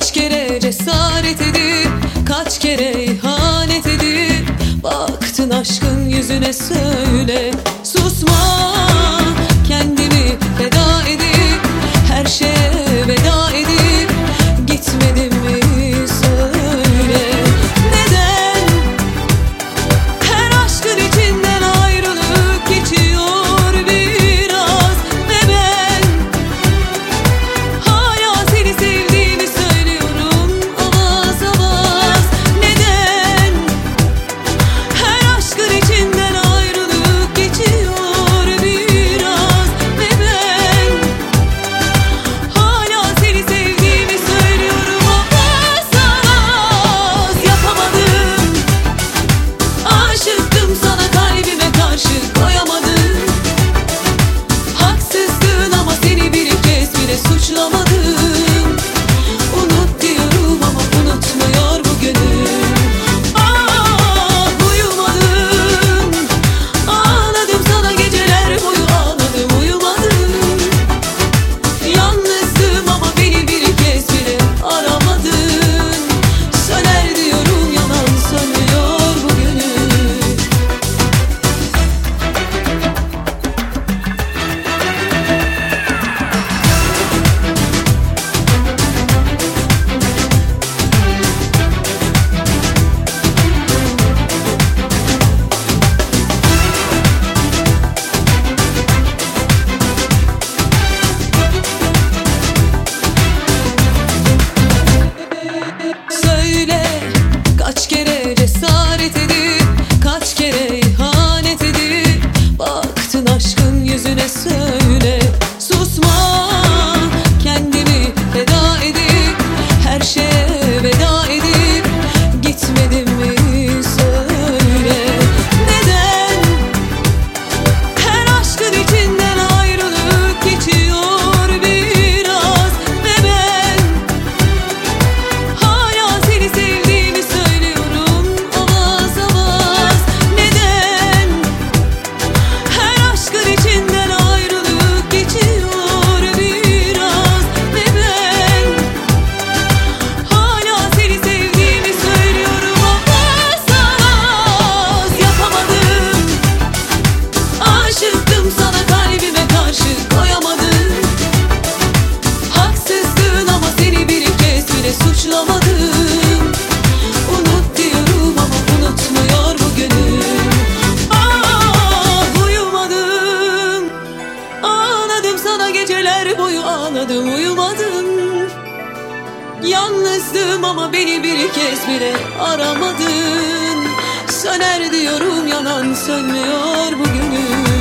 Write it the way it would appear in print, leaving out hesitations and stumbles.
Kaç kere cesaret edip, kaç kere ihanet edip baktın aşkın yüzüne, söyle. Susma, kendimi feda edip, her şeye veda edip gitmedim mi, söyle. Neden her aşkın içinden ayrılık geçiyor biraz, ve ben hala seni sevdiğimi söylüyorum avaz avaz. Neden her aşkın içinden ayrılık geçiyor biraz, ve ben hala seni sevdiğimi söylüyorum avaz avaz. Yapamadım, aşıktım sana, kalbime karşı koyamadım. Haksızdın ama seni bir kez bile suçlamadım. Unut diyorum ama unutmuyor bu gönül. Uyumadım, ağladım sana geceler boyu, ağladım uyumadım. Yalnızdım ama beni bir kez bile aramadın. Söner diyorum, yalan sönmüyor bu gönül. Söyle, kaç kere cesaret edip, kaç kere ihanet edip baktın aşkın yüzüne, söyle. Susma, kendimi feda edip, her şeye veda edip gitmedim mi, söyle. Neden her aşkın içinden ayrılık geçiyor biraz, ve ben hala seni sevdiğimi söylüyorum avaz avaz. Neden her aşkın içinden ayrılık geçiyor biraz, ve ben hala seni sevdiğimi söylüyorum avaz avaz. Yapamadım, aşıktım sana, kalbime karşı koyamadım. Haksızdın ama seni bir kez bile suçlamadım. Unut diyorum ama unutmuyor bu gönül. Uyumadım, ağladım sana geceler boyu, ağladım uyumadım. Yalnızdım ama beni bir kez bile aramadın. Söner diyorum, yalan sönmüyor bu gönül.